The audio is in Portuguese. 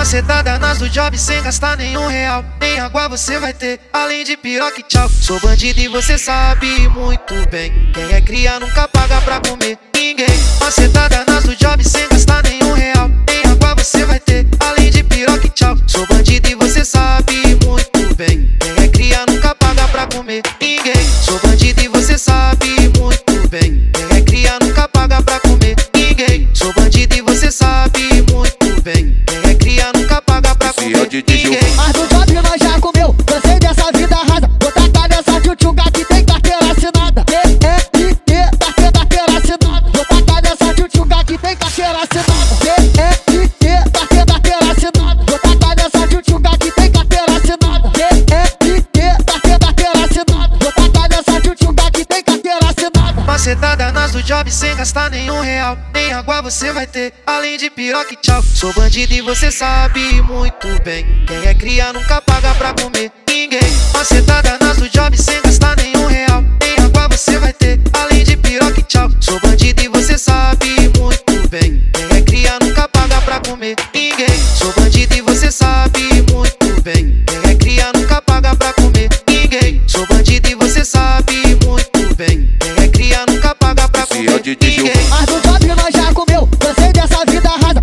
Macetada nas do job sem gastar nenhum real. Nem água você vai ter, além de piroca e tchau. Sou bandido e você sabe muito bem. Quem é cria nunca paga pra comer ninguém. Macetada nas do job sem gastar nenhum real. Nem água você vai ter, além de piroca e tchau. Sou bandido e você sabe muito bem. Quem é cria nunca paga pra comer ninguém. Sou bandido e você sabe muito bem. Quem é cria nunca paga pra comer ninguém. Sou bandido e você sabe muito bem. Quem é cria nunca paga pra comer ninguém. Mas no job nós já comeu, cansei dessa vida rasa. Vou tacar nessa tchutchunga que tem carteira assinada. Carteira assinada. Vou tacar nessa tchutchunga que tem carteira assinada. Carteira assinada. Vou tacar nessa tchutchunga que tem carteira assinada. Carteira assinada. Vou tacar nessa tchutchunga que tem carteira assinada. Macetada nas do job sem gastar nenhum real. Nem água você vai ter, além de piroca e tchau. Sou bandido e você sabe muito bem. Quem é cria nunca paga pra comer ninguém. Macetada nas do job sem gastar nenhum real. Nem água você vai ter, além de piroca e tchau. Sou bandido e você sabe muito bem. Quem é cria nunca paga pra comer ninguém. Sou bandido e você sabe muito bem. Quem é cria nunca paga pra comer ninguém. Sou bandido e você sabe muito bem. Quem é cria nunca paga pra comer ninguém. Mas no job nós já comeu, cansei dessa vida rasa.